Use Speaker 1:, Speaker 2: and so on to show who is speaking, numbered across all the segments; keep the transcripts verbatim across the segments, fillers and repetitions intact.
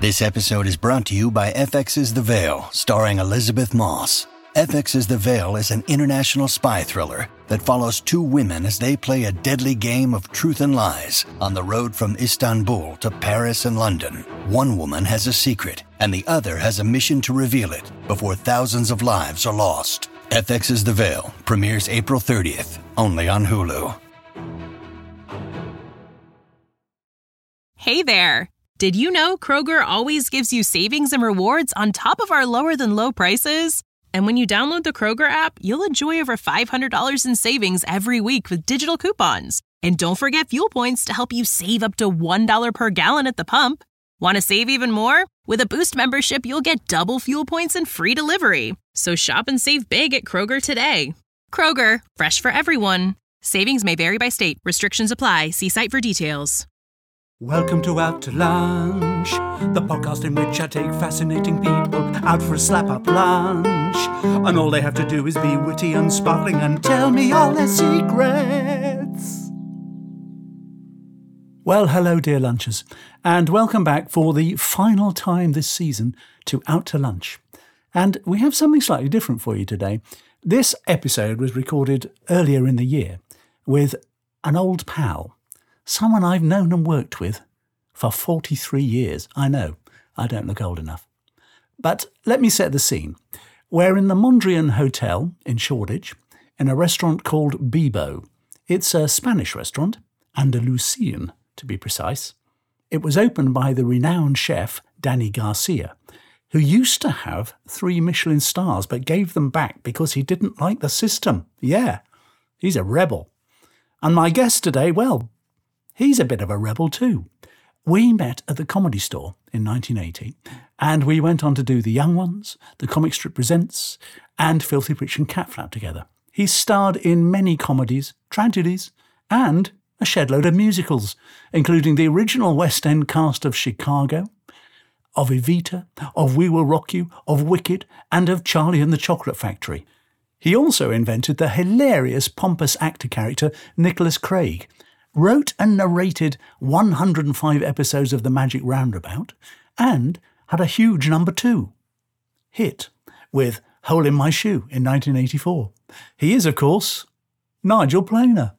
Speaker 1: This episode is brought to you by F X's The Veil, starring Elizabeth Moss. F X's The Veil is an international spy thriller that follows two women as they play a deadly game of truth and lies on the road from Istanbul to Paris and London. One woman has a secret, and the other has a mission to reveal it before thousands of lives are lost. F X's The Veil premieres April thirtieth, only on Hulu.
Speaker 2: Hey there! Did you know Kroger always gives you savings and rewards on top of our lower-than-low prices? And when you download the Kroger app, you'll enjoy over five hundred dollars in savings every week with digital coupons. And don't forget fuel points to help you save up to one dollar per gallon at the pump. Want to save even more? With a Boost membership, you'll get double fuel points and free delivery. So shop and save big at Kroger today. Kroger, fresh for everyone. Savings may vary by state. Restrictions apply. See site for details.
Speaker 3: Welcome to Out to Lunch, the podcast in which I take fascinating people out for a slap-up lunch. And all they have to do is be witty and sparkling and tell me all their secrets. Well, hello, dear lunchers, and welcome back for the final time this season to Out to Lunch. And we have something slightly different for you today. This episode was recorded earlier in the year with an old pal. Someone I've known and worked with for forty-three years. I know, I don't look old enough. But let me set the scene. We're in the Mondrian Hotel in Shoreditch, in a restaurant called Bibo. It's a Spanish restaurant, Andalusian to be precise. It was opened by the renowned chef Danny Garcia, who used to have three Michelin stars but gave them back because he didn't like the system. Yeah, he's a rebel. And my guest today, well, he's a bit of a rebel too. We met at the Comedy Store in nineteen eighty, and we went on to do The Young Ones, The Comic Strip Presents, and Filthy Rich and Cat Flap together. He's starred in many comedies, tragedies, and a shed load of musicals, including the original West End cast of Chicago, of Evita, of We Will Rock You, of Wicked, and of Charlie and the Chocolate Factory. He also invented the hilarious pompous actor character Nicholas Craig, wrote and narrated one hundred five episodes of The Magic Roundabout, and had a huge number two hit with Hole in My Shoe in nineteen eighty-four. He is, of course, Nigel Planer.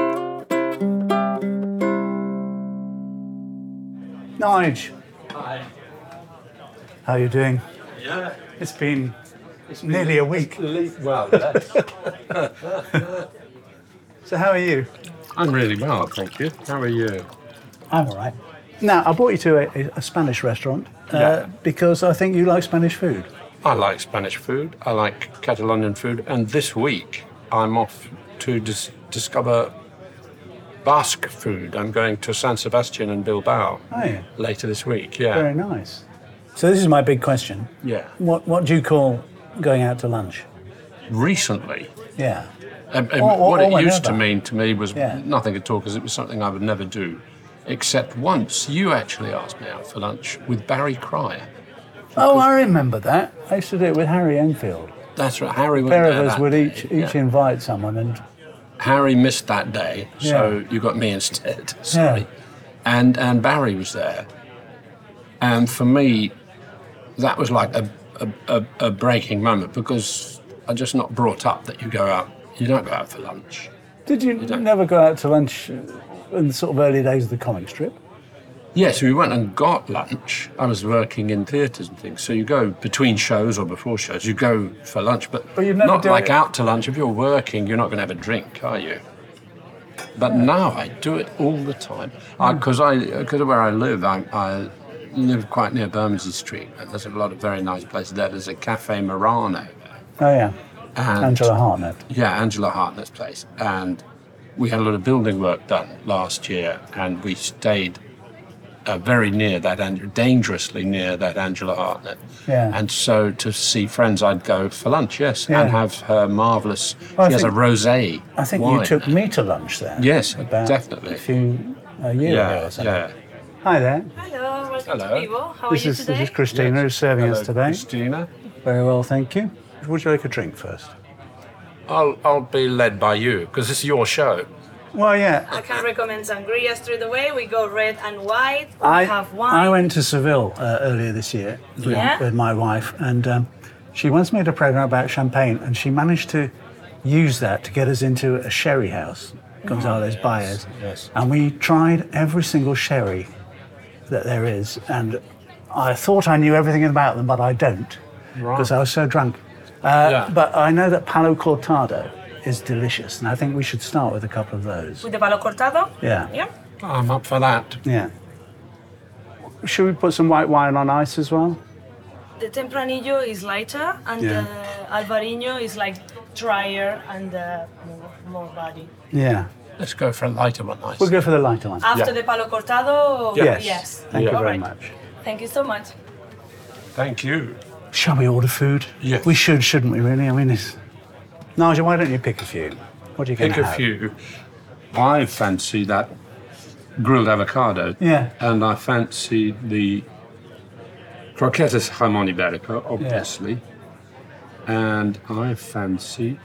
Speaker 3: Nige.
Speaker 4: Hi.
Speaker 3: How are you doing?
Speaker 4: Yeah.
Speaker 3: It's been,
Speaker 4: It's been
Speaker 3: nearly a week.
Speaker 4: Well, yes.
Speaker 3: So how are you?
Speaker 4: I'm really well, thank you. How are you?
Speaker 3: I'm all right. Now, I brought you to a, a Spanish restaurant uh,
Speaker 4: Yeah.
Speaker 3: because I think you like Spanish food.
Speaker 4: I like Spanish food. I like Catalonian food. And this week, I'm off to dis- discover Basque food. I'm going to San Sebastian and Bilbao
Speaker 3: Oh, yeah.
Speaker 4: later this week. Yeah.
Speaker 3: Very nice. So this is my big question.
Speaker 4: Yeah.
Speaker 3: What what do you call going out to lunch?
Speaker 4: Recently,
Speaker 3: Yeah.
Speaker 4: um, um,
Speaker 3: Or- or-
Speaker 4: what
Speaker 3: or
Speaker 4: it used to
Speaker 3: whenever.
Speaker 4: mean to me was
Speaker 3: Yeah.
Speaker 4: nothing at all, because it was something I would never do. Except once, you actually asked me out for lunch with Barry Cryer.
Speaker 3: Oh, I remember that. I used to do it with Harry Enfield.
Speaker 4: That's right. Harry
Speaker 3: A
Speaker 4: was
Speaker 3: pair of
Speaker 4: there
Speaker 3: us
Speaker 4: that
Speaker 3: would
Speaker 4: day,
Speaker 3: each each
Speaker 4: yeah.
Speaker 3: invite someone, and
Speaker 4: Harry missed that day, so
Speaker 3: Yeah.
Speaker 4: you got me instead. Sorry.
Speaker 3: Yeah.
Speaker 4: And and Barry was there. And for me, that was like a, a, a, a breaking moment, because I'm just not brought up that you go out, you don't go out for lunch.
Speaker 3: did you,
Speaker 4: don't-
Speaker 3: never go out to lunch in the sort of early days of the comic strip?
Speaker 4: Yes, we went and got lunch. I was working in theatres and things, so you go between shows or before shows, you go for lunch, but,
Speaker 3: But you'd never
Speaker 4: not
Speaker 3: do
Speaker 4: like
Speaker 3: it-
Speaker 4: out to lunch. If you're working, you're not going to have a drink, are you? But now I do it all the time. Because I, because of where I live, I, I live quite near Bermondsey Street, and there's a lot of very nice places there. There's a Cafe Murano there.
Speaker 3: Oh yeah,
Speaker 4: And
Speaker 3: Angela Hartnett.
Speaker 4: Yeah, Angela Hartnett's place. And we had a lot of building work done last year, and we stayed uh, very near that, and dangerously near that Angela Hartnett.
Speaker 3: Yeah.
Speaker 4: And so to see friends, I'd go for lunch, yes,
Speaker 3: Yeah.
Speaker 4: and have her marvellous,
Speaker 3: Well, I
Speaker 4: she has a
Speaker 3: think-
Speaker 4: rosé
Speaker 3: I think
Speaker 4: wine
Speaker 3: you took
Speaker 4: there.
Speaker 3: me to lunch there.
Speaker 4: Yes,
Speaker 3: about
Speaker 4: definitely.
Speaker 3: A few a year ago
Speaker 4: Yeah,
Speaker 3: or something.
Speaker 4: yeah.
Speaker 3: Hi there.
Speaker 5: Hello, welcome
Speaker 4: Hello.
Speaker 5: to Vivo. How
Speaker 3: This
Speaker 5: are you
Speaker 3: is
Speaker 5: today?
Speaker 3: this is Christina who's serving
Speaker 4: Hello,
Speaker 3: us today.
Speaker 4: Christina.
Speaker 3: Very well, thank you. Would you like a drink first?
Speaker 4: I'll, I'll be led by you, because this is your show.
Speaker 3: Well, yeah.
Speaker 5: I can recommend sangria straight away. We go red and white. We
Speaker 3: I,
Speaker 5: have wine.
Speaker 3: I went to Seville uh, earlier this year with,
Speaker 5: Yeah.
Speaker 3: with my wife, and um, she once made a program about champagne, and she managed to use that to get us into a sherry house, González Baez.
Speaker 4: yes.
Speaker 3: And we tried every single sherry that there is, and I thought I knew everything about them, but I don't, because I was so drunk. Uh,
Speaker 4: Yeah.
Speaker 3: But I know that Palo Cortado is delicious, and I think we should start with a couple of those.
Speaker 5: With the palo cortado?
Speaker 3: Yeah.
Speaker 5: Yeah.
Speaker 4: I'm up for that.
Speaker 3: Yeah. Should we put some white wine on ice as well?
Speaker 5: The Tempranillo is lighter, and
Speaker 3: Yeah.
Speaker 5: the Alvarinho is like drier and uh, more, more body.
Speaker 3: Yeah.
Speaker 4: Let's go for a lighter one, nice.
Speaker 3: We'll go for the lighter one.
Speaker 5: After
Speaker 4: Yeah.
Speaker 5: the palo cortado,
Speaker 3: Yes.
Speaker 5: yes.
Speaker 3: Thank you
Speaker 5: All
Speaker 3: very
Speaker 5: right.
Speaker 3: much.
Speaker 5: Thank you so much.
Speaker 4: Thank you.
Speaker 3: Shall we order food?
Speaker 4: Yes.
Speaker 3: We should, shouldn't we, really? I mean, it's... Nigel, why don't you pick a few? What are you going
Speaker 4: Pick
Speaker 3: to
Speaker 4: a
Speaker 3: have?
Speaker 4: few. I fancy that grilled avocado.
Speaker 3: Yeah.
Speaker 4: And I fancy the croquetas jamón ibérico, obviously. And I fancy...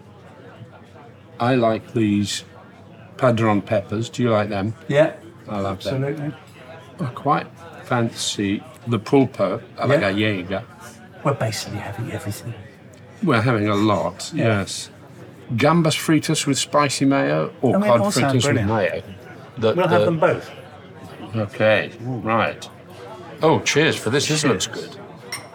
Speaker 4: I like these padron peppers. Do you like them?
Speaker 3: Yeah,
Speaker 4: I love them.
Speaker 3: absolutely.
Speaker 4: I quite fancy the pulpo a la
Speaker 3: Yeah.
Speaker 4: gallega.
Speaker 3: We're basically having everything.
Speaker 4: We're having a lot,
Speaker 3: Yeah.
Speaker 4: yes. Gambas fritas with spicy mayo or
Speaker 3: I mean,
Speaker 4: cod
Speaker 3: all sound
Speaker 4: fritas with
Speaker 3: brilliant.
Speaker 4: mayo? The-
Speaker 3: We'll
Speaker 4: the-
Speaker 3: have them both.
Speaker 4: Okay, right. Oh, cheers for this. This looks
Speaker 3: Cheers.
Speaker 4: good.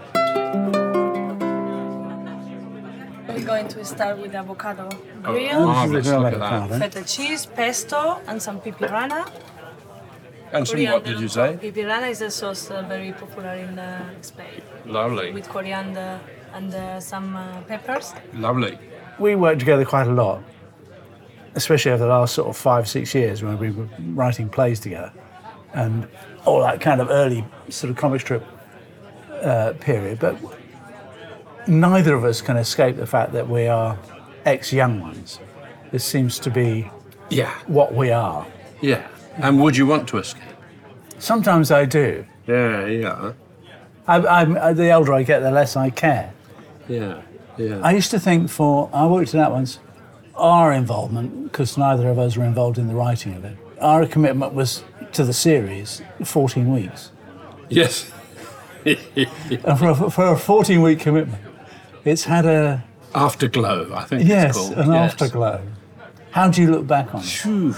Speaker 5: We're going to start with avocado
Speaker 4: Oh,
Speaker 5: grill,
Speaker 4: marvellous,
Speaker 3: grilled
Speaker 4: look at that.
Speaker 3: avocado.
Speaker 5: feta cheese, pesto, and some pipirana.
Speaker 4: And some what did you say?
Speaker 5: Pipirana is a sauce uh, very popular in uh, Spain,
Speaker 4: Lovely,
Speaker 5: with coriander and uh, some uh, peppers.
Speaker 4: lovely.
Speaker 3: We worked together quite a lot, especially over the last sort of five, six years when we were writing plays together and all that kind of early sort of comic strip uh, period. But neither of us can escape the fact that we are ex-young ones. This seems to be
Speaker 4: Yeah,
Speaker 3: what we are.
Speaker 4: yeah. And would you want to escape?
Speaker 3: Sometimes I do.
Speaker 4: Yeah, yeah,
Speaker 3: I, I'm, the older I get, the less I care.
Speaker 4: yeah, yeah.
Speaker 3: I used to think for, I worked it out once, our involvement, because neither of us were involved in the writing of it, our commitment was to the series fourteen weeks.
Speaker 4: Yes.
Speaker 3: And for a, for a fourteen-week commitment, it's had a,
Speaker 4: Afterglow, I think it's
Speaker 3: yes,
Speaker 4: called.
Speaker 3: an
Speaker 4: yes.
Speaker 3: afterglow. How do you look back on it?
Speaker 4: Phew.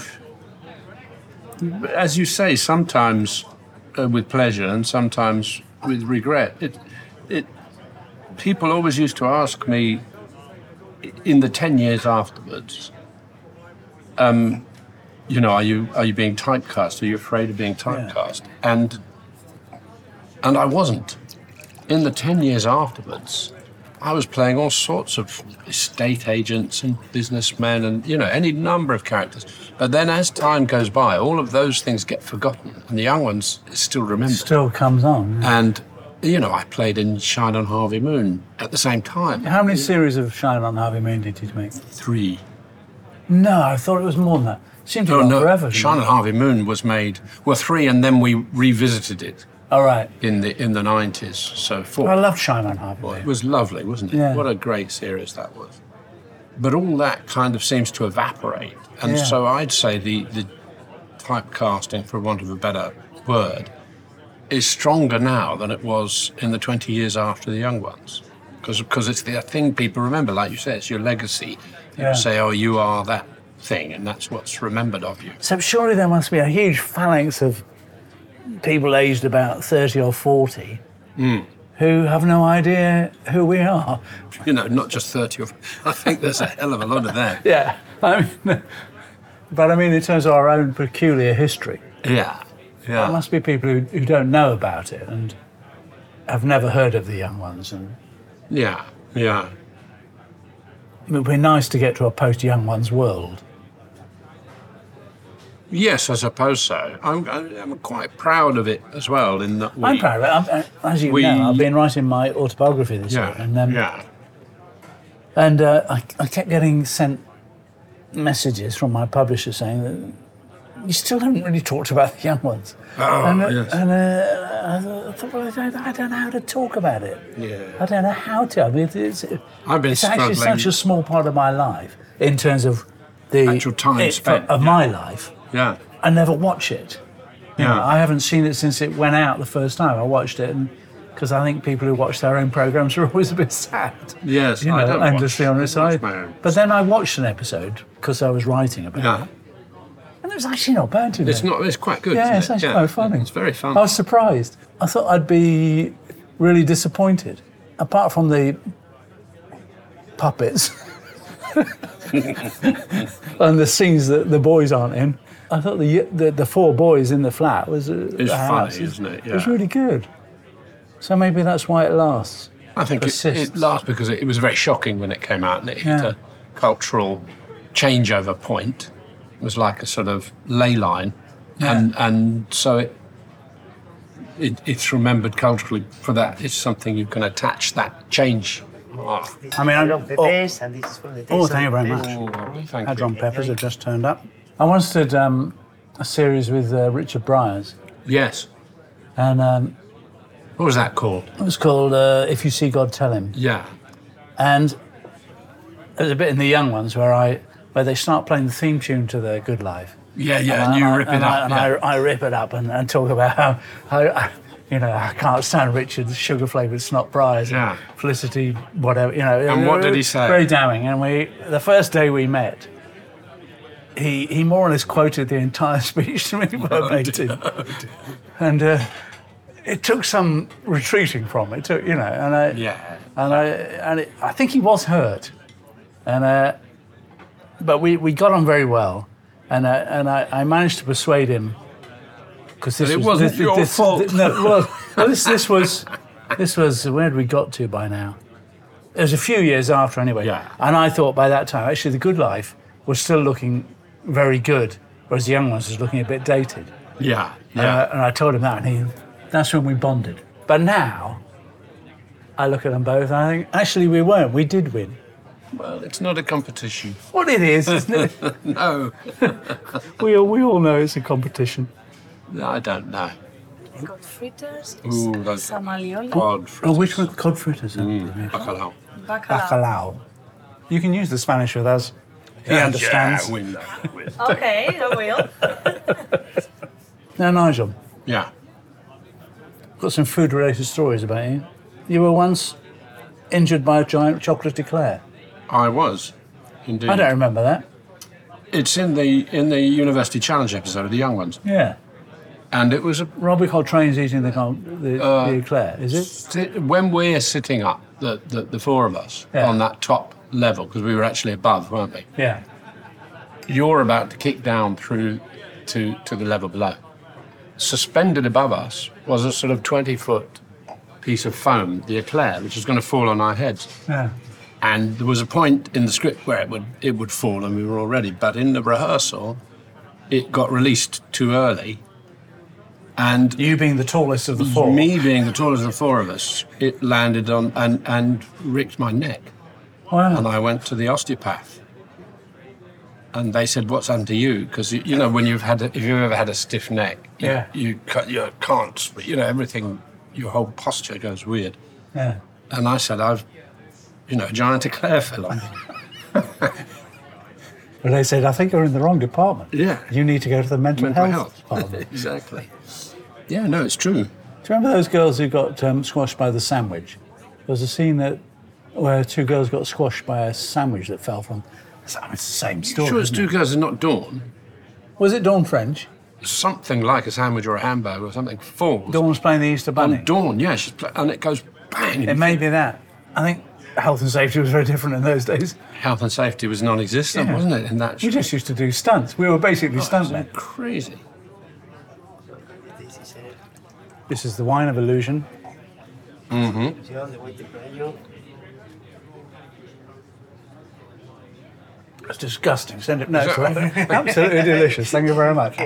Speaker 4: As you say, sometimes uh, with pleasure and sometimes with regret. It, it, people always used to ask me in the ten years afterwards, um, you know, are you are you being typecast? Are you afraid of being typecast? And and I wasn't. In the ten years afterwards, I was playing all sorts of estate agents and businessmen and, you know, any number of characters. But then as time goes by, all of those things get forgotten and the young ones still remember.
Speaker 3: Still comes on.
Speaker 4: And, you know, I played in Shine on Harvey Moon at the same time.
Speaker 3: How many series of Shine on Harvey Moon did you make?
Speaker 4: Three.
Speaker 3: No, I thought it was more than that. It seemed to
Speaker 4: Oh,
Speaker 3: go on
Speaker 4: no,
Speaker 3: forever. didn't
Speaker 4: Shine
Speaker 3: it?
Speaker 4: on Harvey Moon was made, well, three, and then we revisited it
Speaker 3: All right.
Speaker 4: in the in the nineties. So four.
Speaker 3: I loved Shine on Harvey
Speaker 4: Well, it
Speaker 3: Moon.
Speaker 4: was lovely, wasn't it?
Speaker 3: Yeah.
Speaker 4: What a great series that was. But all that kind of seems to evaporate. And
Speaker 3: Yeah.
Speaker 4: so I'd say the, the typecasting, for want of a better word, is stronger now than it was in the twenty years after the young ones. Because it's the thing people remember, like you said, it's your legacy. People
Speaker 3: Yeah.
Speaker 4: say, oh, you are that thing, and that's what's remembered of you.
Speaker 3: So surely there must be a huge phalanx of people aged about thirty or forty who have no idea who we are.
Speaker 4: You know, not just thirty or... I think there's a hell of a lot of that.
Speaker 3: Yeah. I mean, but I mean, in terms of our own peculiar history,
Speaker 4: Yeah,
Speaker 3: there
Speaker 4: yeah.
Speaker 3: must be people who, who don't know about it and have never heard of the young ones. And
Speaker 4: Yeah, yeah.
Speaker 3: it would be nice to get to a post-young ones world.
Speaker 4: Yes, I suppose so. I'm, I'm quite proud of it as well. In that we,
Speaker 3: I'm proud of it. I'm, uh, as you
Speaker 4: we-
Speaker 3: know, I've been writing my autobiography this year,
Speaker 4: Yeah,
Speaker 3: and um,
Speaker 4: yeah,
Speaker 3: and uh, I, I kept getting sent messages from my publisher saying that you still haven't really talked about the young ones.
Speaker 4: Oh,
Speaker 3: and uh,
Speaker 4: yes.
Speaker 3: and uh, I thought, well, I don't, I don't know how to talk about it.
Speaker 4: Yeah.
Speaker 3: I don't know how to. I mean, it's,
Speaker 4: I've been
Speaker 3: it's actually
Speaker 4: struggling.
Speaker 3: such a small part of my life in terms of the
Speaker 4: Actual time
Speaker 3: it,
Speaker 4: spent,
Speaker 3: of
Speaker 4: yeah.
Speaker 3: my life.
Speaker 4: Yeah.
Speaker 3: I never watch it. You
Speaker 4: Yeah.
Speaker 3: know, I haven't seen it since it went out the first time. I watched it, and because I think people who watch their own programs are always a bit sad.
Speaker 4: Yes,
Speaker 3: you know,
Speaker 4: I don't
Speaker 3: endlessly
Speaker 4: watch,
Speaker 3: on this
Speaker 4: I watch
Speaker 3: side.
Speaker 4: my own.
Speaker 3: But then I watched an episode because I was writing about
Speaker 4: Yeah.
Speaker 3: it, and it was actually not bad to me.
Speaker 4: It's not. It's quite good.
Speaker 3: Yeah,
Speaker 4: isn't
Speaker 3: it's
Speaker 4: it?
Speaker 3: actually
Speaker 4: Yeah.
Speaker 3: quite funny.
Speaker 4: It's very fun.
Speaker 3: I was surprised. I thought I'd be really disappointed. Apart from the puppets and the scenes that the boys aren't in, I thought the the, the four boys in the flat was uh,
Speaker 4: It's
Speaker 3: the
Speaker 4: funny,
Speaker 3: house,
Speaker 4: isn't it?
Speaker 3: It was
Speaker 4: Yeah.
Speaker 3: really good. So maybe that's why it lasts.
Speaker 4: I think it,
Speaker 3: persists.
Speaker 4: it lasts because it, it was very shocking when it came out, and it hit
Speaker 3: Yeah.
Speaker 4: a cultural changeover point. It was like a sort of ley line, and and so it, it it's remembered culturally for that. It's something you can attach that change. Oh,
Speaker 3: I mean, I
Speaker 6: Long peppers, and this is for the taste.
Speaker 3: Oh,
Speaker 6: of
Speaker 3: thank you very
Speaker 6: peppers.
Speaker 3: much.
Speaker 4: thank you.
Speaker 3: Hadron peppers have just turned up. I once did um, a series with uh, Richard Bryars,
Speaker 4: Yes.
Speaker 3: and um,
Speaker 4: What was that called?
Speaker 3: it was called uh, "If You See God, Tell Him."
Speaker 4: Yeah.
Speaker 3: And there's a bit in the young ones where I where they start playing the theme tune to the Good Life.
Speaker 4: Yeah, yeah, and you
Speaker 3: I,
Speaker 4: rip it
Speaker 3: and
Speaker 4: up.
Speaker 3: I, and
Speaker 4: yeah.
Speaker 3: I, I rip it up and, and talk about how, how you know I can't stand Richard's sugar flavoured snot Bryars.
Speaker 4: Yeah.
Speaker 3: Felicity, whatever you know.
Speaker 4: And what did he say?
Speaker 3: Very damning. And we the first day we met, he he more or less quoted the entire speech to me verbatim, and uh, it took some retreating from. It took you know, and I
Speaker 4: Yeah.
Speaker 3: and I and it, I think he was hurt, and uh, but we, we got on very well, and uh, and I, I managed to persuade him because this
Speaker 4: But it
Speaker 3: was,
Speaker 4: wasn't
Speaker 3: this,
Speaker 4: your
Speaker 3: this,
Speaker 4: fault.
Speaker 3: This, no, well, well, this this was this was where had we got to by now? It was a few years after anyway,
Speaker 4: Yeah.
Speaker 3: and I thought by that time actually the Good Life was still looking very good, whereas the Young Ones was looking a bit dated.
Speaker 4: Yeah.
Speaker 3: And,
Speaker 4: Yeah.
Speaker 3: I, and I told him that, and he, that's when we bonded. But now, I look at them both, and I think, actually, we weren't. We did win.
Speaker 4: Well, it's not a competition.
Speaker 3: What it is, isn't it?
Speaker 4: No.
Speaker 3: we, all, we all know it's a competition.
Speaker 4: I don't know.
Speaker 5: Got fritters,
Speaker 4: Ooh, those
Speaker 5: samaliola,
Speaker 4: cod
Speaker 3: Oh, which one? Cod fritters.
Speaker 4: Mm. Bacalao.
Speaker 5: bacalao.
Speaker 3: Bacalao. You can use the Spanish with us. He understands.
Speaker 4: Yeah, we know. we-
Speaker 5: Okay, I will.
Speaker 3: Now, Nigel,
Speaker 4: yeah.
Speaker 3: got some food-related stories about you. You were once injured by a giant chocolate eclair.
Speaker 4: I was, indeed.
Speaker 3: I don't remember that.
Speaker 4: It's in the in the University Challenge episode of the Young Ones,
Speaker 3: Yeah.
Speaker 4: and it was a
Speaker 3: Robbie Coltrane's eating the, con- the,
Speaker 4: Uh,
Speaker 3: the eclair, is it?
Speaker 4: sit- when we're sitting up, the the, the four of us
Speaker 3: Yeah.
Speaker 4: on that top level, because we were actually above, weren't we?
Speaker 3: Yeah.
Speaker 4: You're about to kick down through to to the level below. Suspended above us was a sort of twenty foot piece of foam, the eclair, which was going to fall on our heads.
Speaker 3: Yeah.
Speaker 4: And there was a point in the script where it would it would fall, and we were all ready. But in the rehearsal, it got released too early, and
Speaker 3: You being the tallest of the four.
Speaker 4: me being the tallest of the four of us, it landed on and and ripped my neck,
Speaker 3: Wow.
Speaker 4: and I went to the osteopath. And they said, "What's happened to you?" Because you, you know, when you've had, a, if you've ever had a stiff neck, you,
Speaker 3: Yeah.
Speaker 4: you, ca- you can't, but you know, everything, your whole posture goes weird.
Speaker 3: Yeah.
Speaker 4: And I said, "I've, you know, a giant eclair fell on me."
Speaker 3: But they said, I think you're in the wrong department.
Speaker 4: Yeah.
Speaker 3: You need to go to the mental,
Speaker 4: Mental
Speaker 3: health,
Speaker 4: health.
Speaker 3: department.
Speaker 4: Exactly. Yeah, no, it's true.
Speaker 3: Do you remember those girls who got um, squashed by the sandwich? There was a scene that where two girls got squashed by a sandwich that fell from. It's the same story.
Speaker 4: Sure, it's
Speaker 3: isn't
Speaker 4: two
Speaker 3: it?
Speaker 4: girls and not Dawn.
Speaker 3: Was it Dawn French?
Speaker 4: Something like a sandwich or a hamburger or something falls.
Speaker 3: Dawn was playing the Easter Bunny.
Speaker 4: On Dawn, yeah, she's pla- and it goes bang.
Speaker 3: It may be that. I think health and safety was very different in those days.
Speaker 4: Health and safety was non-existent,
Speaker 3: Yeah.
Speaker 4: wasn't it? In that,
Speaker 3: We just used to do stunts. We were basically stuntmen.
Speaker 4: crazy.
Speaker 6: This is it.
Speaker 3: This is the wine of illusion.
Speaker 6: See all the way to Prayo.
Speaker 3: It's disgusting. Send it. No, it's all right. Absolutely delicious. Thank you very much.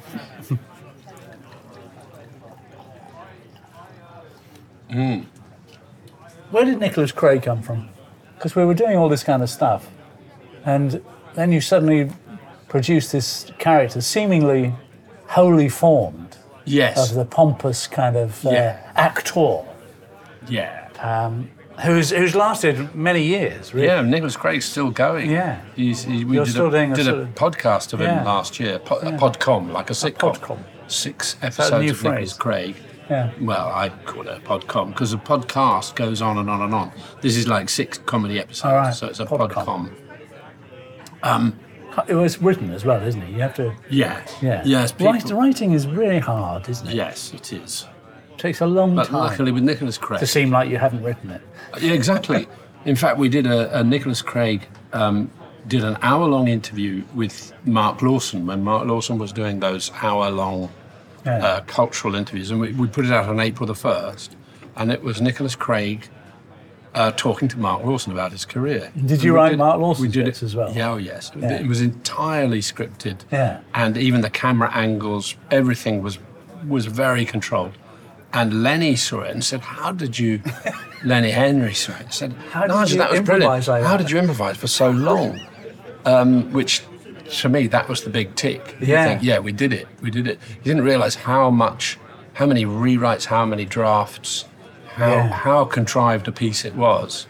Speaker 3: Where did Nicholas Craig come from? Because we were doing all this kind of stuff, and then you suddenly produced this character, seemingly wholly formed
Speaker 4: Yes.
Speaker 3: of the pompous kind of uh,
Speaker 4: Yeah.
Speaker 3: actor.
Speaker 4: yeah.
Speaker 3: Um, Who's who's lasted many years, really.
Speaker 4: Yeah, Nicholas Craig's still going.
Speaker 3: Yeah.
Speaker 4: He's, he, we
Speaker 3: You're
Speaker 4: did,
Speaker 3: still
Speaker 4: a,
Speaker 3: doing a
Speaker 4: did
Speaker 3: sort
Speaker 4: a
Speaker 3: of-
Speaker 4: podcast of him
Speaker 3: Yeah.
Speaker 4: last year, po-
Speaker 3: Yeah.
Speaker 4: a podcom, like a sitcom.
Speaker 3: podcom.
Speaker 4: Six
Speaker 3: that a
Speaker 4: episodes
Speaker 3: new
Speaker 4: of Nicholas
Speaker 3: phrase?
Speaker 4: Craig.
Speaker 3: Yeah.
Speaker 4: Well, I call it a podcom because a podcast goes on and on and on. This is like six comedy episodes,
Speaker 3: All right.
Speaker 4: so it's a
Speaker 3: Podcom.
Speaker 4: podcom.
Speaker 3: It was written as well, isn't it? You have to.
Speaker 4: Yeah.
Speaker 3: Yeah.
Speaker 4: Yes, people,
Speaker 3: Write, writing is really hard, isn't it?
Speaker 4: yes, it is.
Speaker 3: It takes a long
Speaker 4: But
Speaker 3: time
Speaker 4: luckily with Nicholas Craig...
Speaker 3: to seem like you haven't written it.
Speaker 4: Yeah, exactly. In fact, we did a, a Nicholas Craig um, did an hour-long interview with Mark Lawson when Mark Lawson was doing those hour-long
Speaker 3: Yeah.
Speaker 4: uh, cultural interviews, and we, we put it out on April the first, and it was Nicholas Craig uh, talking to Mark Lawson about his career.
Speaker 3: Did you
Speaker 4: And we
Speaker 3: write
Speaker 4: did-
Speaker 3: Mark Lawson's
Speaker 4: we did
Speaker 3: bits
Speaker 4: it,
Speaker 3: as well?
Speaker 4: Yeah, oh yes.
Speaker 3: Yeah.
Speaker 4: It was entirely scripted,
Speaker 3: Yeah.
Speaker 4: and even the camera angles, everything was was very controlled. And Lenny saw it and said, "How did you?" Lenny Henry saw it and said,
Speaker 3: How did
Speaker 4: "Nigel,
Speaker 3: you
Speaker 4: that was
Speaker 3: improvise
Speaker 4: brilliant.
Speaker 3: like
Speaker 4: How
Speaker 3: that?"
Speaker 4: did you improvise for so long?" Um, which, to me, that was the big tick. You
Speaker 3: Yeah.
Speaker 4: think, yeah, we did it. We did it. You didn't realise how much, how many rewrites, how many drafts, how
Speaker 3: Yeah.
Speaker 4: how contrived a piece it was.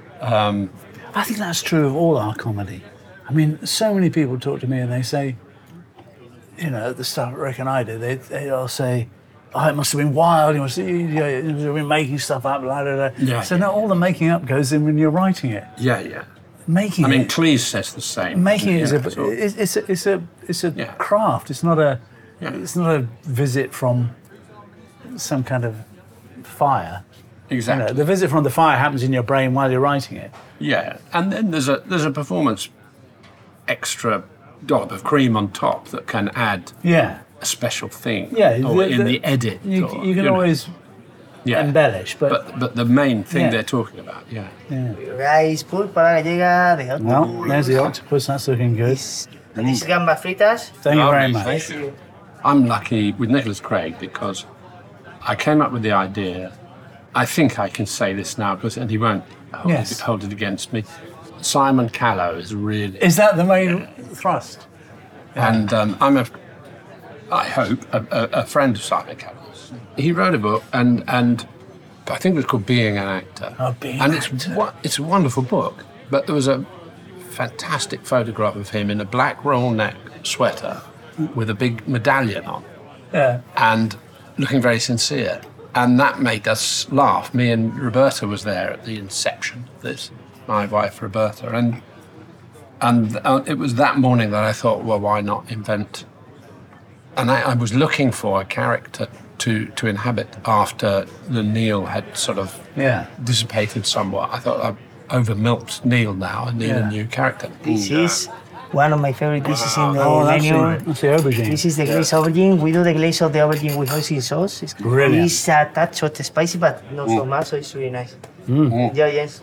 Speaker 3: I think that's true of all our comedy. I mean, so many people talk to me and they say, you know, the stuff Rick and I do, they, they all say, oh, it must have been wild, you must have, you know, you must have been making stuff up, blah, blah, blah.
Speaker 4: Yeah,
Speaker 3: so
Speaker 4: yeah.
Speaker 3: now all the making up goes in when you're writing it.
Speaker 4: Yeah, yeah.
Speaker 3: Making
Speaker 4: I mean,
Speaker 3: it,
Speaker 4: Cleese says the same.
Speaker 3: making it is
Speaker 4: Yeah,
Speaker 3: a,
Speaker 4: so-
Speaker 3: it's, it's a, it's a, it's a
Speaker 4: Yeah.
Speaker 3: craft. It's not a,
Speaker 4: Yeah.
Speaker 3: it's not a visit from some kind of fire. You
Speaker 4: exactly.
Speaker 3: know, the visit from the fire happens in your brain while you're writing it.
Speaker 4: Yeah, and then there's a there's a performance extra dollop of cream on top that can add
Speaker 3: Yeah.
Speaker 4: a special thing.
Speaker 3: Yeah,
Speaker 4: or
Speaker 3: the-
Speaker 4: in
Speaker 3: the-
Speaker 4: the edit.
Speaker 3: You,
Speaker 4: or,
Speaker 3: you can
Speaker 4: know,
Speaker 3: always
Speaker 4: yeah.
Speaker 3: embellish, but,
Speaker 4: But but the main thing
Speaker 3: Yeah.
Speaker 4: they're talking about, yeah.
Speaker 6: Rice, pulpa la gallega de octopus.
Speaker 3: well, there's the octopus. That's looking good.
Speaker 6: This, this gambas fritas.
Speaker 3: Thank you very
Speaker 4: Lovely.
Speaker 3: much.
Speaker 6: Thank you.
Speaker 4: I'm lucky with Nicholas Craig because I came up with the idea. I think I can say this now because and he won't hold,
Speaker 3: Yes.
Speaker 4: it, hold it against me. Simon Callow is really
Speaker 3: Is that the main thrust?
Speaker 4: And um, I'm a, I hope, a, a, a friend of Simon Cowell's. He wrote a book, and and I think it was called Being an Actor.
Speaker 3: Oh, Being
Speaker 4: and
Speaker 3: an
Speaker 4: it's
Speaker 3: Actor.
Speaker 4: wa- it's a wonderful book. But there was a fantastic photograph of him in a black roll neck sweater with a big medallion on,
Speaker 3: Yeah.
Speaker 4: and looking very sincere. And that made us laugh. Me and Roberta was there at the inception of this, my wife Roberta, and and uh, it was that morning that I thought, well, why not invent? And I, I was looking for a character to to inhabit after the Neil had sort of
Speaker 3: Yeah.
Speaker 4: dissipated somewhat. I thought I've over milked Neil now. I need
Speaker 3: Yeah.
Speaker 4: a new character.
Speaker 6: This is one of my favorite dishes in the
Speaker 3: Oh, that's
Speaker 6: menu.
Speaker 3: the, that's the aubergine.
Speaker 6: This is the glazed aubergine. We do the glaze of the aubergine with hoisin sauce. It's,
Speaker 3: Brilliant.
Speaker 6: it's a touch of spicy, but not so much, so it's really nice. Yeah, yes.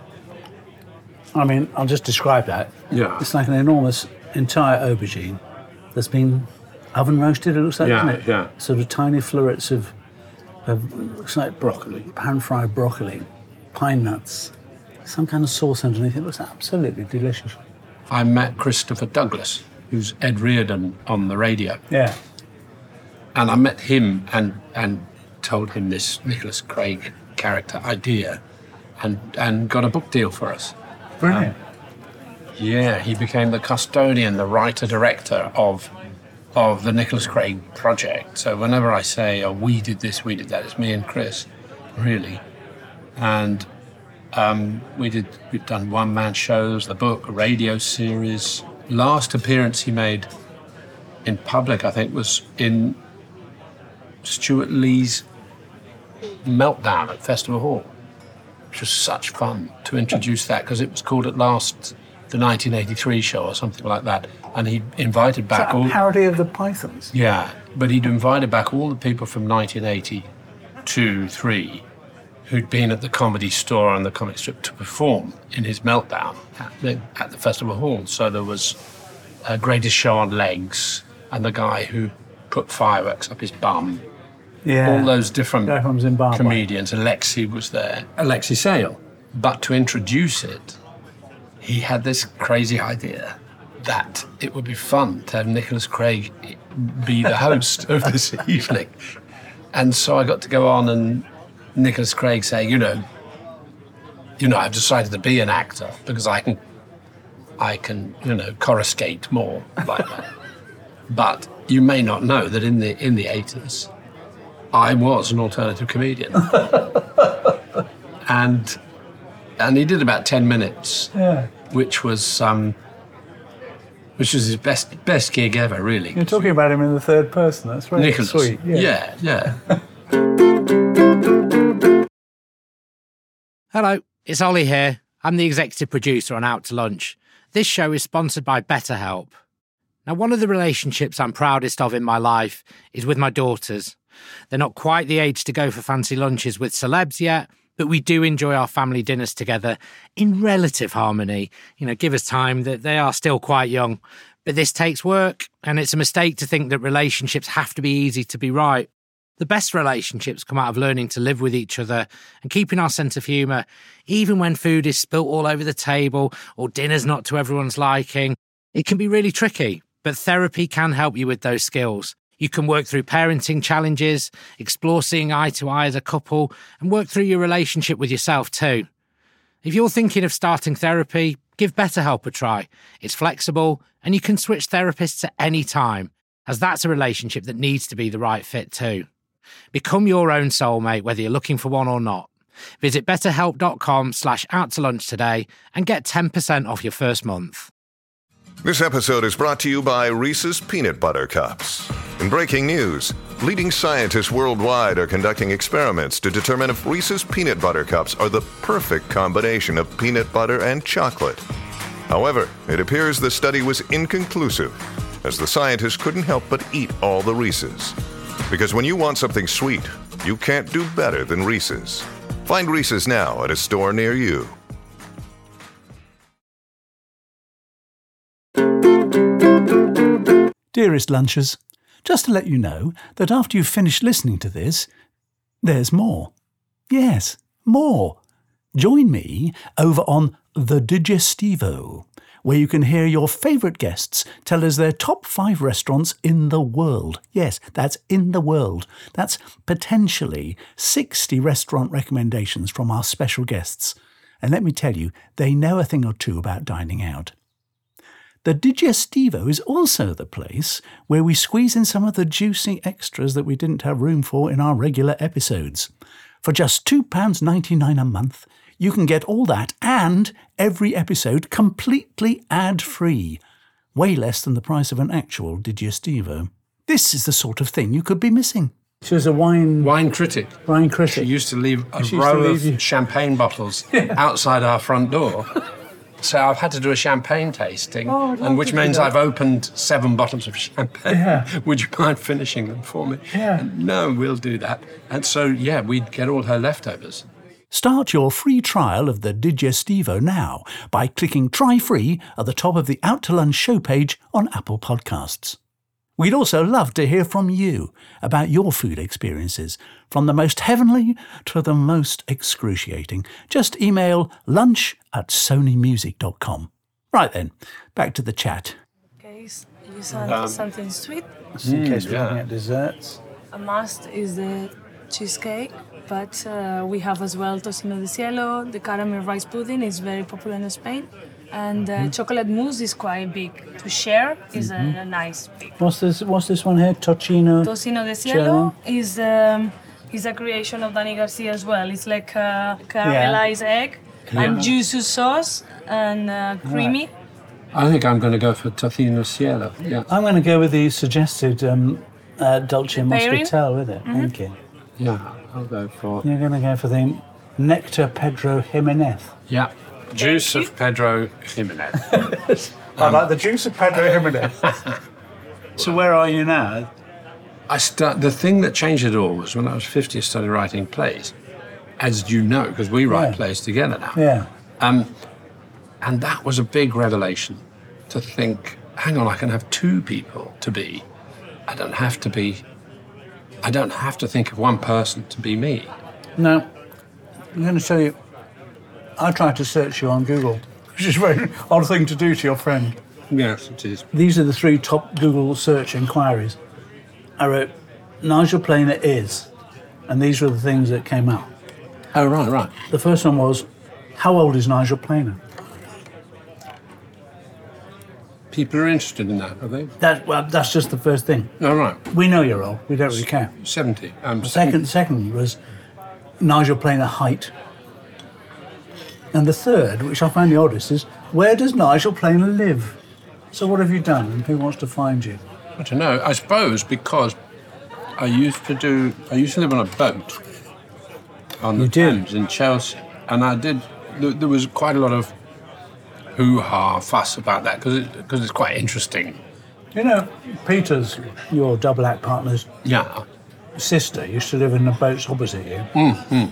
Speaker 3: I mean, I'll just describe that.
Speaker 4: Yeah.
Speaker 3: It's like an enormous entire aubergine that's been oven roasted, it looks like,
Speaker 4: Yeah,
Speaker 3: doesn't it?
Speaker 4: yeah.
Speaker 3: Sort of tiny florets of, of looks like broccoli, pan-fried broccoli, pine nuts, some kind of sauce underneath. It looks absolutely delicious.
Speaker 4: I met Christopher Douglas, who's Ed Reardon on the radio.
Speaker 3: Yeah.
Speaker 4: And I met him and and told him this Nicholas Craig character idea and and got a book deal for us.
Speaker 3: Brilliant.
Speaker 4: Yeah, he became the custodian, the writer-director of of the Nicholas Craig project. So whenever I say, oh, we did this, we did that, it's me and Chris, really. And um, we did, we've done one-man shows, the book, a radio series. Last appearance he made in public, I think, was in Stuart Lee's Meltdown at Festival Hall, which was such fun to introduce that because it was called at last the nineteen eighty-three show or something like that. And he invited
Speaker 3: Is
Speaker 4: back
Speaker 3: that
Speaker 4: all...
Speaker 3: a parody of the Pythons?
Speaker 4: Yeah, but he'd invited back all the people from nineteen eighty-two, three, who'd been at the Comedy Store and the comic strip to perform in his Meltdown at the, at the Festival Hall. So there was a Greatest Show on Legs and the guy who put fireworks up his bum.
Speaker 3: Yeah.
Speaker 4: All those different
Speaker 3: Guy from Zimbabwe.
Speaker 4: comedians. Alexi was there. Alexi Sale. But to introduce it, he had this crazy idea that it would be fun to have Nicholas Craig be the host of this evening. And so I got to go on and Nicholas Craig say, you know, you know, I've decided to be an actor because I can, I can, you know, coruscate more like that. But you may not know that in the in the eighties, I was an alternative comedian, and and he did about ten minutes,
Speaker 3: Yeah.
Speaker 4: which was um, which was his best best gig ever, really.
Speaker 3: You're talking about him in the third person. That's very
Speaker 4: Nicholas,
Speaker 3: sweet.
Speaker 4: yeah, yeah.
Speaker 7: Hello, it's Ollie here. I'm the executive producer on Out to Lunch. This show is sponsored by BetterHelp. Now, one of the relationships I'm proudest of in my life is with my daughters. They're not quite the age to go for fancy lunches with celebs yet, but we do enjoy our family dinners together in relative harmony. You know, give us time that they are still quite young. But this takes work, and it's a mistake to think that relationships have to be easy to be right. The best relationships come out of learning to live with each other and keeping our sense of humour, even when food is spilt all over the table or dinner's not to everyone's liking. It can be really tricky, but therapy can help you with those skills. You can work through parenting challenges, explore seeing eye to eye as a couple, and work through your relationship with yourself too. If you're thinking of starting therapy, give BetterHelp a try. It's flexible, and you can switch therapists at any time, as that's a relationship that needs to be the right fit too. Become your own soulmate, whether you're looking for one or not. Visit betterhelp.com slash out to lunch today and get ten percent off your first month.
Speaker 8: This episode is brought to you by Reese's Peanut Butter Cups. In breaking news, leading scientists worldwide are conducting experiments to determine if Reese's Peanut Butter Cups are the perfect combination of peanut butter and chocolate. However, it appears the study was inconclusive, as the scientists couldn't help but eat all the Reese's. Because when you want something sweet, you can't do better than Reese's. Find Reese's now at a store near you.
Speaker 3: Dearest lunchers, just to let you know that after you've finished listening to this, there's more. Yes, more. Join me over on The Digestivo, where you can hear your favourite guests tell us their top five restaurants in the world. Yes, that's in the world. That's potentially sixty restaurant recommendations from our special guests. And let me tell you, they know a thing or two about dining out. The Digestivo is also the place where we squeeze in some of the juicy extras that we didn't have room for in our regular episodes. For just two pounds ninety-nine a month, you can get all that and every episode completely ad-free. Way less than the price of an actual Digestivo. This is the sort of thing you could be missing. She was a wine...
Speaker 4: Wine critic.
Speaker 3: Wine critic.
Speaker 4: She used to leave a
Speaker 3: She used to
Speaker 4: row
Speaker 3: leave you-
Speaker 4: of champagne bottles outside our front door. So I've had to do a champagne tasting,
Speaker 3: Oh, I'd love
Speaker 4: and which
Speaker 3: to do
Speaker 4: means
Speaker 3: that.
Speaker 4: I've opened seven bottles of champagne.
Speaker 3: Yeah.
Speaker 4: Would you mind finishing them for me?
Speaker 3: Yeah.
Speaker 4: And no, we'll do that. And so, yeah, we'd get all her leftovers.
Speaker 3: Start your free trial of the Digestivo now by clicking Try Free at the top of the Out to Lunch show page on Apple Podcasts. We'd also love to hear from you about your food experiences, from the most heavenly to the most excruciating. Just email lunch at sony music dot com. Right then, back to the chat.
Speaker 5: Okay, so you want something sweet?
Speaker 3: Just in case we're
Speaker 4: yeah.
Speaker 3: looking at desserts.
Speaker 5: A must is the cheesecake, but uh, we have as well tocino de cielo. The caramel rice pudding is very popular in Spain. And uh, chocolate mousse is quite big. To share is a, a nice big.
Speaker 3: What's this? What's this one here? Tocino.
Speaker 5: Tocino de cielo is um, is a creation of Dani Garcia as well. It's like a caramelized egg and yuzu sauce and uh, creamy.
Speaker 4: I think I'm going to go for tocino cielo. Yeah,
Speaker 3: I'm going to go with the suggested um, uh, Dolce
Speaker 5: pairing?
Speaker 3: Moscatel with it. Thank you.
Speaker 4: yeah, I'll go for...
Speaker 3: You're going to go for the Nectar Pedro Jimenez.
Speaker 4: Yeah, juice of Pedro Jimenez.
Speaker 3: I like the juice of Pedro Jimenez. So where are you now?
Speaker 4: I start, the thing that changed it all was when I was fifty, I started writing plays, as you know, because we write
Speaker 3: Yeah.
Speaker 4: plays together now.
Speaker 3: Yeah.
Speaker 4: Um, and that was a big revelation, to think, hang on, I can have two people to be. I don't have to be, I don't have to think of one person to be me.
Speaker 3: Now, I'm going to tell you, I tried to search you on Google, which is a very odd thing to do to your friend.
Speaker 4: Yes, it is.
Speaker 3: These are the three top Google search inquiries. I wrote, Nigel Planer is, and these were the things that came up.
Speaker 4: Oh, right, right.
Speaker 3: The first one was, How old is Nigel Planer?
Speaker 4: People are interested in that, are they?
Speaker 3: That, well, that's just the first thing.
Speaker 4: All right.
Speaker 3: We know you're old. We don't really care.
Speaker 4: seventy. Um,
Speaker 3: The second, second was Nigel Planer height. And the third, which I find the oddest, is where does Nigel Planer live? So what have you done and who wants to find you?
Speaker 4: I don't know. I suppose because I used to do. I used to live on a boat on the
Speaker 3: You did?
Speaker 4: Thames in Chelsea, and I did. There, there was quite a lot of hoo-ha fuss about that because it, because it's quite interesting.
Speaker 3: You know, Peter's, your double act partner's
Speaker 4: Yeah.
Speaker 3: sister, used to live in the boats opposite you. Mm-hmm.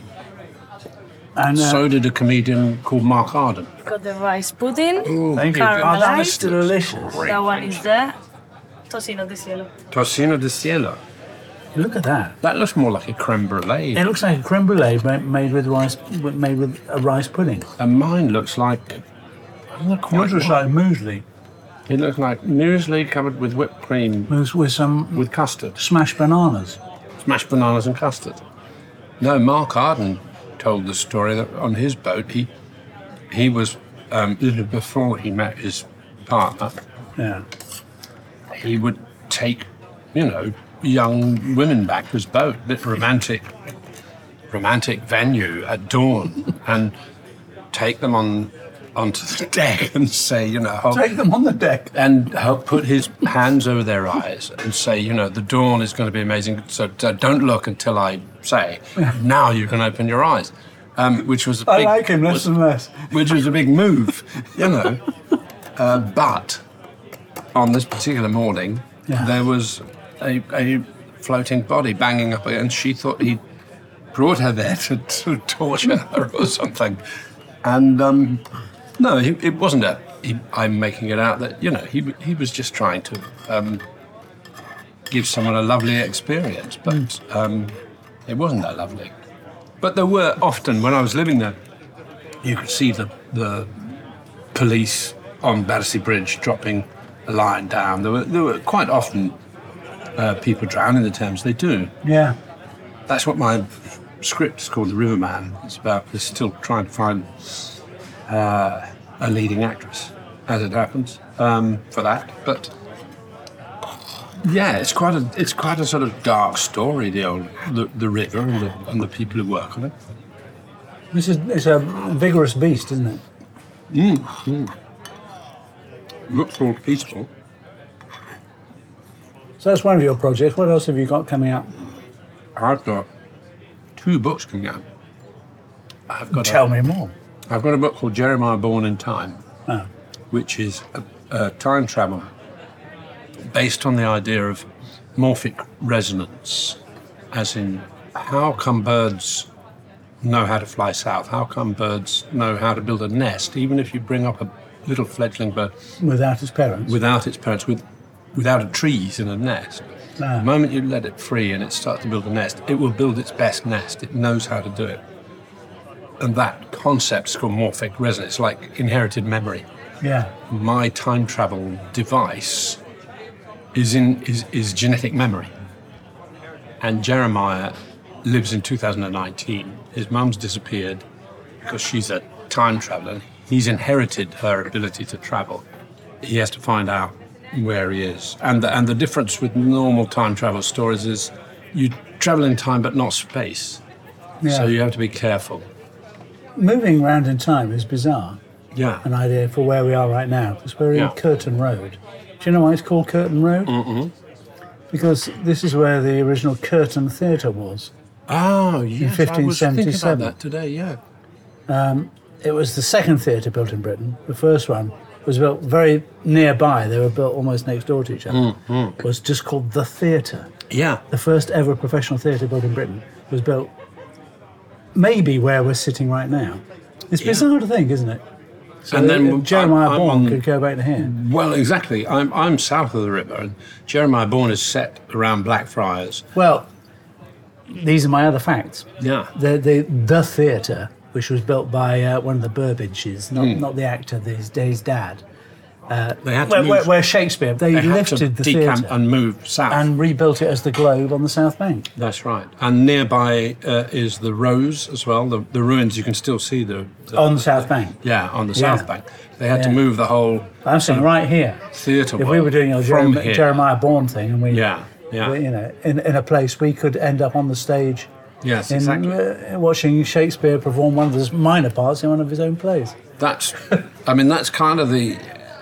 Speaker 3: And uh,
Speaker 4: So did a comedian called Mark Arden.
Speaker 5: Got the rice pudding.
Speaker 3: thank you. Oh, that was
Speaker 5: Caramelized.
Speaker 3: delicious.
Speaker 4: Great.
Speaker 5: That one is there. Tocino di cielo.
Speaker 4: Tocino di cielo.
Speaker 3: Look at that.
Speaker 4: That looks more like a creme brulee.
Speaker 3: It looks like a creme brulee ma- made with rice, made with a rice pudding.
Speaker 4: And mine looks like. I'm not quite
Speaker 3: Yours looks
Speaker 4: sure.
Speaker 3: like muesli
Speaker 4: It looks like muesli covered with whipped cream
Speaker 3: with, with some
Speaker 4: with custard.
Speaker 3: smashed bananas.
Speaker 4: Smashed bananas and custard. No, Mark Arden told the story that on his boat he he was um, before he met his partner.
Speaker 3: Yeah.
Speaker 4: He would take, you know, young women back to his boat, bit romantic, romantic venue at dawn, and take them on onto the deck and say, you know, hold,
Speaker 3: Take them on the deck.
Speaker 4: and help put his hands over their eyes and say, you know, the dawn is going to be amazing. So, so don't look until I say. Now you can open your eyes, um, which was a
Speaker 3: I
Speaker 4: big,
Speaker 3: like him less
Speaker 4: was-
Speaker 3: and less.
Speaker 4: which was a big move, you know. Uh, but on this particular morning,
Speaker 3: Yeah.
Speaker 4: there was a, a floating body banging up, and she thought he brought her there to, to torture her or something. And um, no, he, it wasn't a. He, I'm making it out that you know he he was just trying to um, give someone a lovely experience, but um, it wasn't that lovely. But there were often when I was living there, you could see the the police on Battersea Bridge dropping a line down. There were there were quite often uh, people drown in the Thames. They do.
Speaker 3: Yeah.
Speaker 4: That's what my script is called, The Riverman. It's about they're still trying to find uh, a leading actress, as it happens, um, for that. But yeah, it's quite a it's quite a sort of dark story. The old the, the river and the, and the people who work on it.
Speaker 3: This is it's a vigorous beast, isn't it?
Speaker 4: Looks all peaceful.
Speaker 3: So that's one of your projects. What else have you got coming up?
Speaker 4: I've got two books coming out. I've got
Speaker 3: Tell
Speaker 4: a,
Speaker 3: me more.
Speaker 4: I've got a book called Jeremiah Born in Time,
Speaker 3: Oh.
Speaker 4: which is a, a time travel based on the idea of morphic resonance, as in how come birds know how to fly south? How come birds know how to build a nest, even if you bring up a little fledgling bird
Speaker 3: Without its parents.
Speaker 4: without its parents, with, without a trees in a nest?
Speaker 3: Ah.
Speaker 4: The moment you let it free and it starts to build a nest, it will build its best nest. It knows how to do it. And that concept is called morphic resonance, like inherited memory.
Speaker 3: Yeah.
Speaker 4: My time travel device is in is, is genetic memory. And Jeremiah lives in two thousand nineteen. His mum's disappeared because she's a time traveler. He's inherited her ability to travel. He has to find out where he is. And the, and the difference with normal time travel stories is you travel in time but not space.
Speaker 3: Yeah.
Speaker 4: So you have to be careful.
Speaker 3: Moving around in time is bizarre.
Speaker 4: Yeah.
Speaker 3: An idea for where we are right now, because we're in
Speaker 4: Yeah.
Speaker 3: Curtain Road. Do you know why it's called Curtain Road? Mm-hmm. Because this is where the original Curtain Theatre was.
Speaker 4: Oh, yes.
Speaker 3: fifteen
Speaker 4: I was thinking
Speaker 3: seventy-seven.
Speaker 4: about that today, yeah.
Speaker 3: It was the second theatre built in Britain. The first one was built very nearby. They were built almost next door to each other. It was just called The Theatre.
Speaker 4: Yeah.
Speaker 3: The first ever professional theatre built in Britain was built maybe where we're sitting right now. It's bizarre to think, isn't it? So
Speaker 4: And then
Speaker 3: uh, Jeremiah
Speaker 4: I'm- I'm
Speaker 3: Bourne
Speaker 4: on-
Speaker 3: could go back to here.
Speaker 4: Well, exactly. I'm I'm south of the river, and Jeremiah Bourne is set around Blackfriars.
Speaker 3: Well, these are my other facts.
Speaker 4: Yeah.
Speaker 3: The the the theatre, which was built by uh, one of the Burbages, not
Speaker 4: Hmm.
Speaker 3: not the actor, his, his dad, uh,
Speaker 4: They had to
Speaker 3: where,
Speaker 4: move-
Speaker 3: where, where Shakespeare, they,
Speaker 4: They had
Speaker 3: lifted
Speaker 4: to
Speaker 3: the
Speaker 4: decamp
Speaker 3: theatre
Speaker 4: and move south.
Speaker 3: and rebuilt it as the Globe on the South Bank.
Speaker 4: That's right. And nearby uh, is the Rose as well. The, the ruins, you can still see the... the
Speaker 3: On the South Bank.
Speaker 4: Yeah, on the
Speaker 3: Yeah.
Speaker 4: South Bank. They had to
Speaker 3: Yeah.
Speaker 4: move the whole
Speaker 3: I'm saying right here.
Speaker 4: theatre
Speaker 3: If we were doing your
Speaker 4: from
Speaker 3: Jeremiah,
Speaker 4: here.
Speaker 3: Jeremiah Bourne thing, and we,
Speaker 4: Yeah, yeah.
Speaker 3: we, you know, in, in a place we could end up on the stage
Speaker 4: Yes,
Speaker 3: in,
Speaker 4: exactly.
Speaker 3: uh, watching Shakespeare perform one of his minor parts in one of his own plays.
Speaker 4: That's, I mean, that's kind of the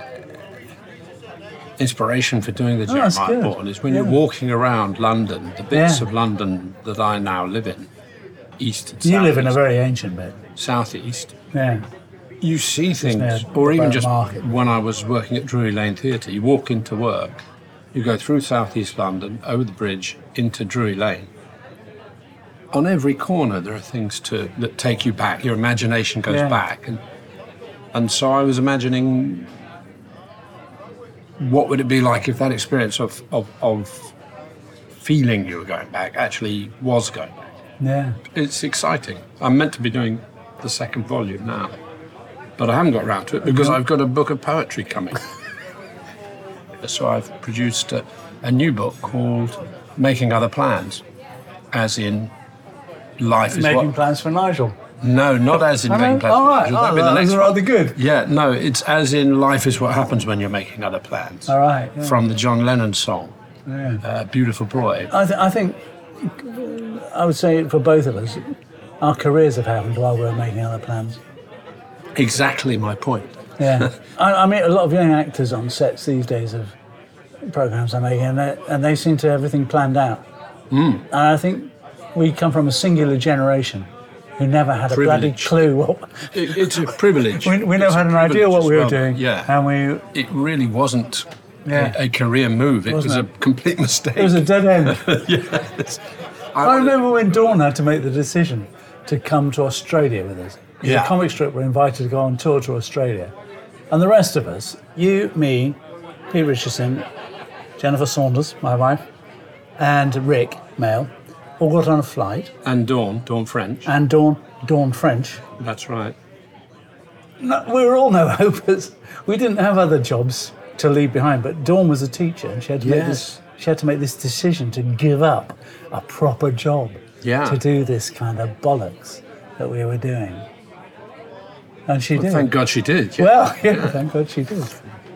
Speaker 4: inspiration for doing the
Speaker 3: Oh, that's
Speaker 4: Jeremiah
Speaker 3: good.
Speaker 4: Bourne, is when
Speaker 3: Yeah.
Speaker 4: you're walking around London, the bits
Speaker 3: Yeah.
Speaker 4: of London that I now live in, east and
Speaker 3: You
Speaker 4: south,
Speaker 3: live in a very ancient bit.
Speaker 4: southeast,
Speaker 3: Yeah.
Speaker 4: you see things,
Speaker 3: near
Speaker 4: or even
Speaker 3: Borough
Speaker 4: just
Speaker 3: Market.
Speaker 4: when I was working at Drury Lane Theatre, you walk into work, you go through southeast London, over the bridge, into Drury Lane. On every corner there are things to that take you back, your imagination goes
Speaker 3: Yeah.
Speaker 4: back. And, and so I was imagining what would it be like if that experience of, of, of feeling you were going back actually was going back.
Speaker 3: Yeah.
Speaker 4: It's exciting. I'm meant to be doing the second volume now, but I haven't got around to it because I've got a book of poetry coming. So I've produced a, a new book called Making Other Plans, as in life is
Speaker 3: Making
Speaker 4: what...
Speaker 3: plans for Nigel.
Speaker 4: No, not as in
Speaker 3: Oh,
Speaker 4: making
Speaker 3: no?
Speaker 4: plans.
Speaker 3: All right.
Speaker 4: That'd
Speaker 3: Oh,
Speaker 4: be the
Speaker 3: that
Speaker 4: next
Speaker 3: was
Speaker 4: one.
Speaker 3: rather good.
Speaker 4: Yeah, no, it's as in life is what happens when you're making other plans.
Speaker 3: All right. Yeah.
Speaker 4: From the John Lennon song,
Speaker 3: Yeah.
Speaker 4: uh, Beautiful Boy.
Speaker 3: I, th- I think I would say for both of us, our careers have happened while we were making other plans.
Speaker 4: Exactly my point.
Speaker 3: Yeah, I, I meet a lot of young actors on sets these days of programs I'm making, and they, and they seem to have everything planned out.
Speaker 4: Mm.
Speaker 3: And I think we come from a singular generation who never had a bloody
Speaker 4: Privilege.
Speaker 3: clue what
Speaker 4: It, it's a privilege.
Speaker 3: we, we
Speaker 4: It's
Speaker 3: never
Speaker 4: a
Speaker 3: had an idea
Speaker 4: privilege
Speaker 3: what
Speaker 4: as
Speaker 3: we were
Speaker 4: well.
Speaker 3: doing.
Speaker 4: Yeah.
Speaker 3: and we
Speaker 4: It really wasn't
Speaker 3: Yeah.
Speaker 4: a, a career move. It
Speaker 3: Wasn't
Speaker 4: was
Speaker 3: it?
Speaker 4: a complete mistake.
Speaker 3: it was a dead end.
Speaker 4: yes.
Speaker 3: I remember when Dawn had to make the decision to come to Australia with us. Because
Speaker 4: Yeah.
Speaker 3: the comic strip were invited to go on tour to Australia. And the rest of us, you, me, Pete Richardson, Jennifer Saunders, my wife, and Rick Mail, all got on a flight.
Speaker 4: And Dawn, Dawn French.
Speaker 3: And Dawn, Dawn French.
Speaker 4: That's right.
Speaker 3: No, we were all no-hopers. We didn't have other jobs to leave behind, but Dawn was a teacher and she had to make this,
Speaker 4: Yes.
Speaker 3: she had to make this decision to give up a proper job
Speaker 4: Yeah.
Speaker 3: to do this kind of bollocks that we were doing. And she
Speaker 4: Well,
Speaker 3: did.
Speaker 4: thank God she did. yeah.
Speaker 3: Well, yeah, thank God she did.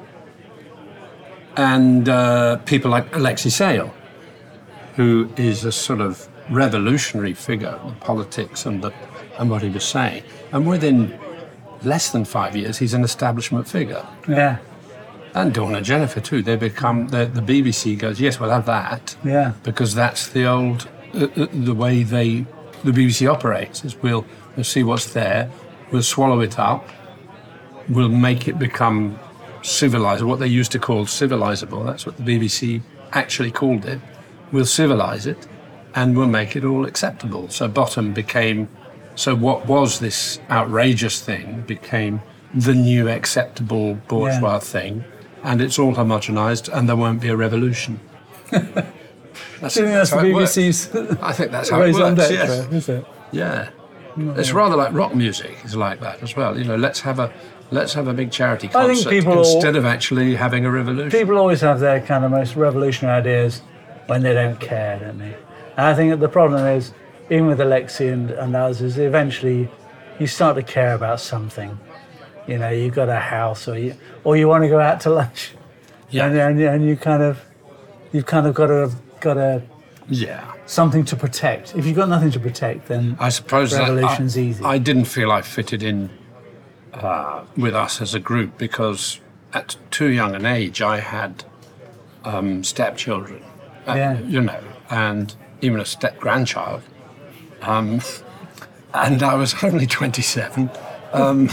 Speaker 4: And uh, people like Alexei Sayle, who is a sort of revolutionary figure in politics and, the, and what he was saying. And within less than five years, he's an establishment figure.
Speaker 3: Yeah,
Speaker 4: And Dawn and Jennifer too. They become, the, the B B C goes, yes, we'll have that.
Speaker 3: yeah.
Speaker 4: Because that's the old, uh, uh, the way they, the B B C operates, is we'll, we'll see what's there, we'll swallow it up, we'll make it become civilized, what they used to call civilizable. That's what the B B C actually called it. We'll civilize it and we'll make it all acceptable. So Bottom became, so what was this outrageous thing became the new acceptable bourgeois
Speaker 3: Yeah.
Speaker 4: thing, and it's all homogenized and there won't be a revolution. That's,
Speaker 3: Do you think that's the
Speaker 4: how it
Speaker 3: B B
Speaker 4: works.
Speaker 3: C's
Speaker 4: I think that's how it
Speaker 3: raison
Speaker 4: works,
Speaker 3: d'etre,
Speaker 4: yes.
Speaker 3: is it?
Speaker 4: Yeah. It's rather like rock music is like that as well. You know, let's have a let's have a big charity
Speaker 3: I think
Speaker 4: concert
Speaker 3: people all-
Speaker 4: instead of actually having a revolution.
Speaker 3: People always have their kind of most revolutionary ideas when they don't care, don't they? And I think that the problem is, even with Alexei and, and others, is eventually you start to care about something. You know, you've got a house, or you or you want to go out to lunch,
Speaker 4: Yeah.
Speaker 3: and, and and you kind of you've kind of got to got a
Speaker 4: Yeah.
Speaker 3: something to protect. If you've got nothing to protect, then
Speaker 4: I suppose that
Speaker 3: revolution's
Speaker 4: I,
Speaker 3: easy.
Speaker 4: I didn't feel I fitted in uh, with us as a group because at too young an age I had um, stepchildren, uh,
Speaker 3: Yeah.
Speaker 4: you know, and even a step grandchild. Um, and I was only twenty-seven. Um,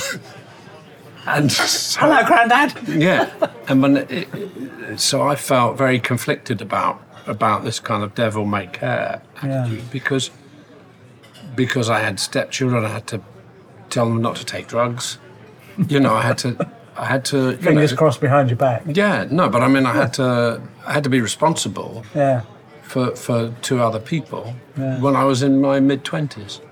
Speaker 4: and so,
Speaker 3: Hello, Grandad.
Speaker 4: yeah, and when it, it, so I felt very conflicted about about this kind of devil may care attitude
Speaker 3: Yeah.
Speaker 4: because because I had stepchildren, I had to tell them not to take drugs. You know, I had to, I had to. You
Speaker 3: Fingers
Speaker 4: know,
Speaker 3: crossed behind your back.
Speaker 4: Yeah, no, but I mean, I had to, I had to be responsible
Speaker 3: Yeah.
Speaker 4: for for two other people
Speaker 3: Yeah.
Speaker 4: when I was in my mid twenties.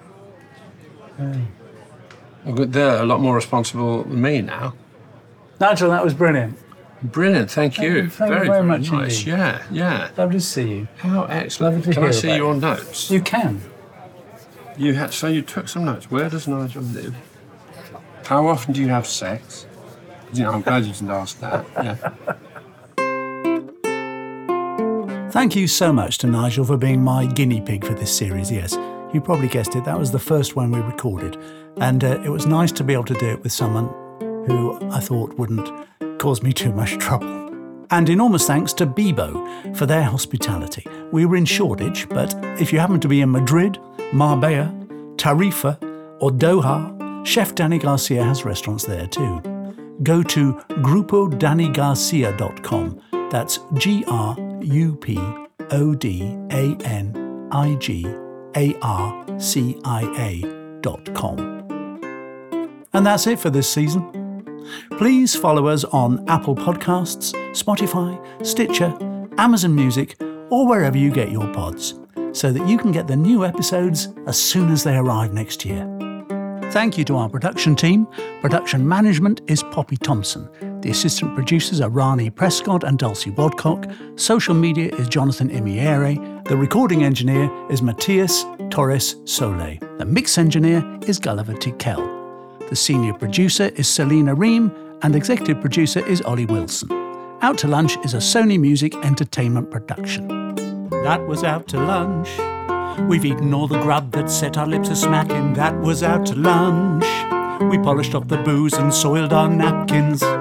Speaker 4: They're a lot more responsible than me now.
Speaker 3: Nigel, that was brilliant.
Speaker 4: Brilliant, thank
Speaker 3: Thank
Speaker 4: you.
Speaker 3: you very,
Speaker 4: very,
Speaker 3: very
Speaker 4: very
Speaker 3: much
Speaker 4: nice.
Speaker 3: indeed.
Speaker 4: Yeah, yeah.
Speaker 3: Lovely to see you.
Speaker 4: How excellent.
Speaker 3: Lovely to
Speaker 4: Can
Speaker 3: hear
Speaker 4: I see
Speaker 3: about
Speaker 4: your
Speaker 3: you.
Speaker 4: notes?
Speaker 3: You can.
Speaker 4: You had, so you took some notes. Where does Nigel live? How often do you have sex? You know, I'm glad you didn't ask that. Yeah.
Speaker 3: Thank you so much to Nigel for being my guinea pig for this series. Yes, you probably guessed it. That was the first one we recorded. And uh, it was nice to be able to do it with someone who I thought wouldn't cause me too much trouble. And enormous thanks to Bebo for their hospitality. We were in Shoreditch, but if you happen to be in Madrid, Marbella, Tarifa or Doha, Chef Danny Garcia has restaurants there too. Go to grupo danny garcia dot com. That's G R U P O D A N I G A R C I A dot com. And that's it for this season. Please follow us on Apple Podcasts, Spotify, Stitcher, Amazon Music, or wherever you get your pods, so that you can get the new episodes as soon as they arrive next year. Thank you to our production team. Production management is Poppy Thompson. The assistant producers are Rani Prescott and Dulcie Wadcock. Social media is Jonathan Imiere. The recording engineer is Matthias Torres Sole. The mix engineer is Gulliver Tikel. The senior producer is Selena Ream, and executive producer is Ollie Wilson. Out to Lunch is a Sony Music Entertainment production. That was Out to Lunch. We've eaten all the grub that set our lips a-smacking. That was Out to Lunch. We polished off the booze and soiled our napkins.